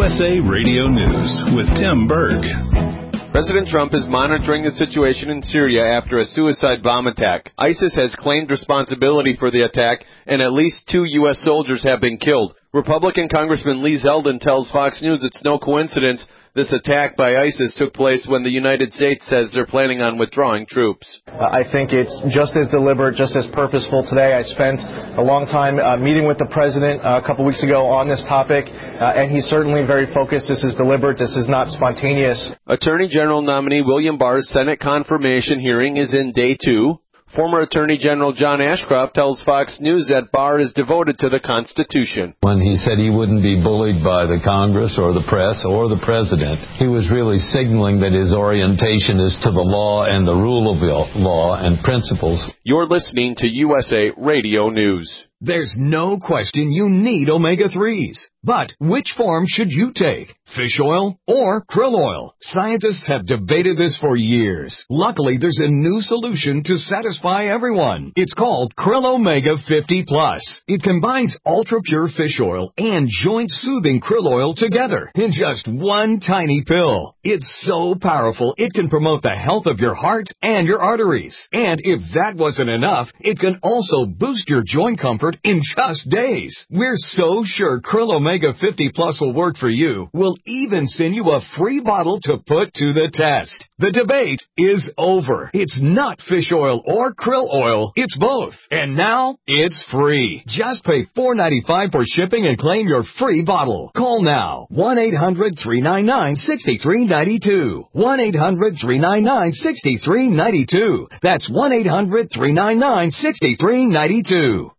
USA Radio News with Tim Berg. President Trump is monitoring the situation in Syria after a suicide bomb attack. ISIS has claimed responsibility for the attack, and at least 2 U.S. soldiers have been killed. Republican Congressman Lee Zeldin tells Fox News it's no coincidence this attack by ISIS took place when the United States says they're planning on withdrawing troops. I think it's just as deliberate, just as purposeful today. I spent a long time meeting with the president a couple weeks ago on this topic, and he's certainly very focused. This is deliberate. This is not spontaneous. Attorney General nominee William Barr's Senate confirmation hearing is in day 2. Former Attorney General John Ashcroft tells Fox News that Barr is devoted to the Constitution. When he said he wouldn't be bullied by the Congress or the press or the president, he was really signaling that his orientation is to the law and the rule of law and principles. You're listening to USA Radio News. There's no question you need omega-3s. But which form should you take? Fish oil or krill oil? Scientists have debated this for years. Luckily, there's a new solution to satisfy everyone. It's called Krill Omega 50 Plus. It combines ultra-pure fish oil and joint-soothing krill oil together in just one tiny pill. It's so powerful, it can promote the health of your heart and your arteries. And if that wasn't enough, it can also boost your joint comfort in just days. We're so sure Krill Omega 50 Plus will work for you. We'll even send you a free bottle to put to the test. The debate is over. It's not fish oil or krill oil. It's both. And now, it's free. Just pay $4.95 for shipping and claim your free bottle. Call now. 1-800-399-6392. 1-800-399-6392. That's 1-800-399-6392.